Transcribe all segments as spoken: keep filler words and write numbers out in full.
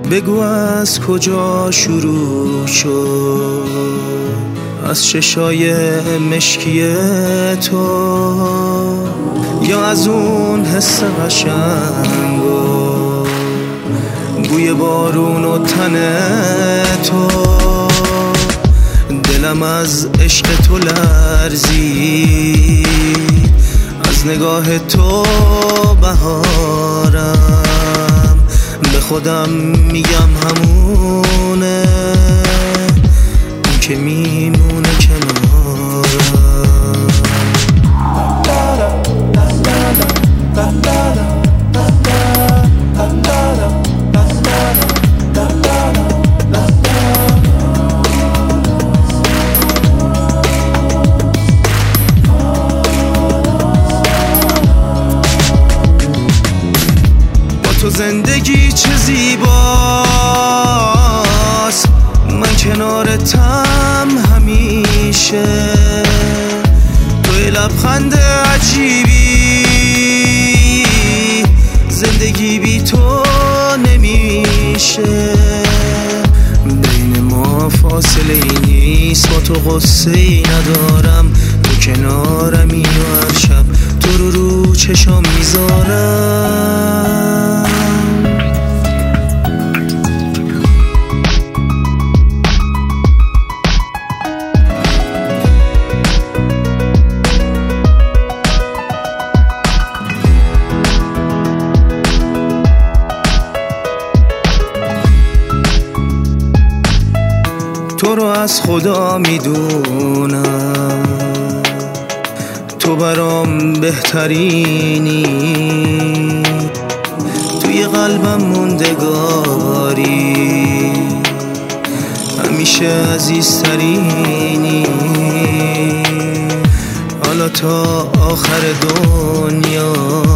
بگو از کجا شروع شد، از چشای مشکی تو یا از اون حس قشنگ و بوی بارون و تن تو. دلم از عشق تو لرزید، از نگاه تو بهارم، به خودم میگم همونه اون که میمونه کنارم. تو زندگی چه زیباست، من کنارتم همیشه. توی لبخند عجیبی، زندگی بی تو نمیشه. بین ما فاصله ای نیست، با تو غصه ای ندارم. تو کنارمی و هر شب تو رو رو چشام میذارم. تو رو از خدا میدونم، تو برام بهترینی، توی قلبم موندگاری، همیشه عزیزترینی. حالا تا آخر دنیا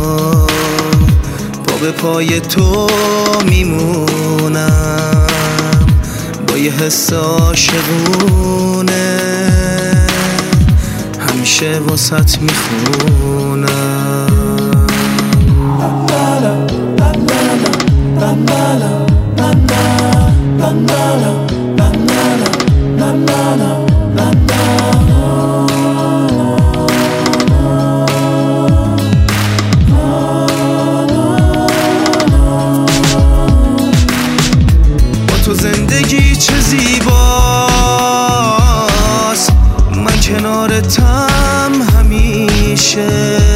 پا به پای تو میمونم، با یه حس عاشقونه همیشه واسط میخونم. تو زندگی چه زیباست، من کنارتم همیشه.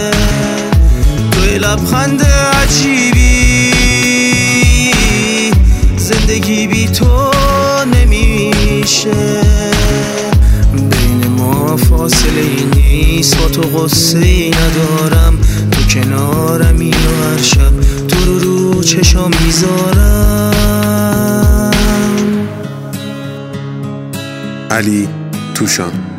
توی لبخند عجیبی، زندگی بی تو نمیشه. بین ما فاصله ای نیست، با تو غصه ای ندارم. تو کنارمی و هر شب تو رو رو چشام میذارم. علی توشان.